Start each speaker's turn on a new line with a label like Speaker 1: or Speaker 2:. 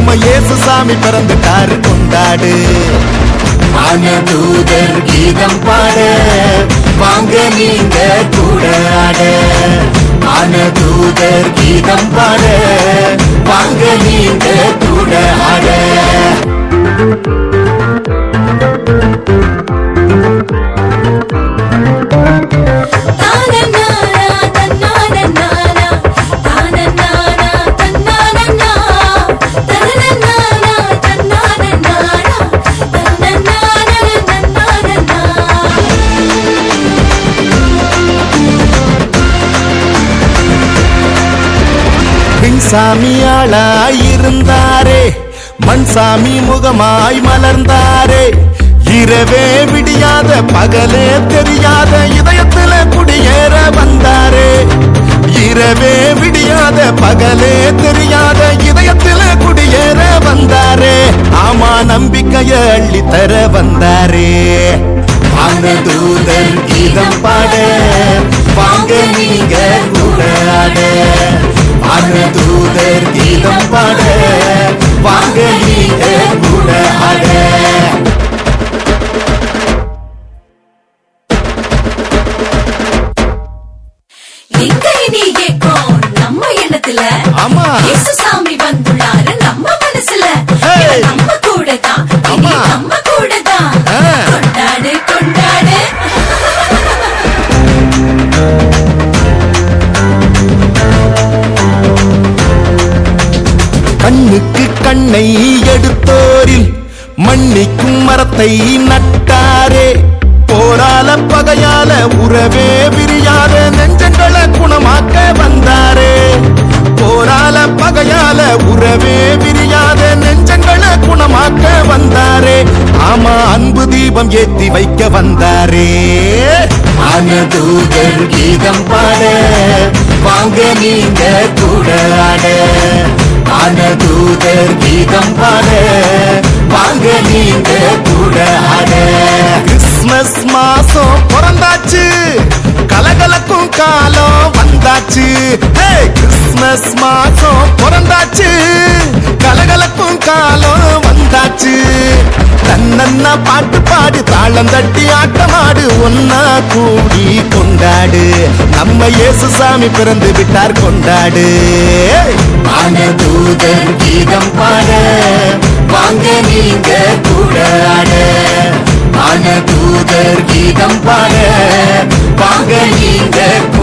Speaker 1: நம்ம இயேசு சாமி பிறந்துட்டாரு கொண்டாடு. வானதூதர் கீதம் பாட வாங்க நீங்க கூட ஆட. வானதூதர் கீதம் பாட வாங்க நீங்க கூட ஆட. சாமியாளாய் இருந்தாரே மண் சாமி முகமாய் மலர்ந்தாரே. இரவே விடியாத பகலே தெரியாத இதயத்துல குடியேற வந்தாரே. இரவே விடியாத பகலே தெரியாத இதயத்துல குடியேற வந்தாரே. ஆமா நம்பிக்கைய அள்ளி தர வந்தாரே. வானதூதர் கீதம் பாட வாங்க நீங்க கூட ஆட. வானதூதர் கீதம் பாட வாங்க நீங்க கூட ஆட.
Speaker 2: எங்க இனி ஏக்கம் நம்ம எண்ணத்துல.
Speaker 1: ஆமா
Speaker 2: இயேசு சாமி வந்துள்ளாரு நம்ம மனசுல. நம்ம கூட தான் இனி நம்ம கூட தான். கொண்டாடு கொண்டாடு.
Speaker 1: கண்ணுக்கு கண்ணை எடுத்தோரில் மண்ணிக்கும் மரத்தை நட்டாரே. போரால பகையால உறவே விரியாத நெஞ்சங்களை குணமாக்க வந்தாரே. போரால பகையால உறவே விரியாத நெஞ்சங்களை குணமாக்க வந்தாரே. ஆமா அன்பு தீபம் ஏத்தி வைக்க வந்தாரே. வானதூதர் கீதம் பாட வாங்க நீங்க கூட ஆட. வானதூதர் கீதம் பாட வாங்க நீங்க கூட ஆட. கிறிஸ்மஸ் மாசம் பிறந்தாச்சு கலகலக்கும் காலம் வந்தாச்சு. கிறிஸ்மஸ் மாசம் பிறந்தாச்சு கலகலக்கும் காலம் வந்தாச்சு. தன்னன்னா பாட்டு பாடு தாளம் தட்டி ஆட்டமாடு ஒன்னா கூடி கொண்டாடு. நம்ம இயேசு சாமி பிறந்து விட்டார் கொண்டாடு. வானதூதர் கீதம் பாட வாங்க நீங்க கூட ஆட. வானதூதர் கீதம் பாட வாங்க நீங்க